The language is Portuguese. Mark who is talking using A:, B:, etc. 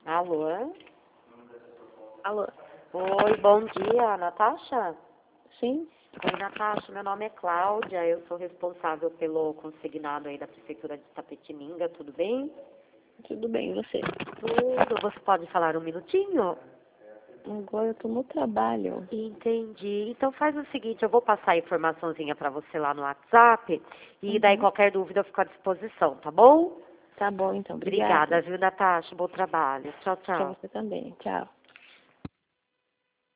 A: Alô?
B: Alô?
A: Oi, bom dia, Natasha?
B: Sim?
A: Oi, Natasha, meu nome é Cláudia, eu sou responsável pelo consignado aí da Prefeitura de Itapetininga, tudo bem?
B: Tudo bem, e você?
A: Tudo, você pode falar um minutinho?
B: Agora eu tô no trabalho.
A: Entendi. Então faz o seguinte, eu vou passar a informaçãozinha pra você lá no WhatsApp e daí
B: Uhum.
A: qualquer dúvida eu fico à disposição, tá bom?
B: Tá bom, então.
A: Obrigada,
B: Obrigada.
A: viu, Natasha? Bom trabalho. Tchau,
B: Pra
A: tchau.
B: você também. Tchau.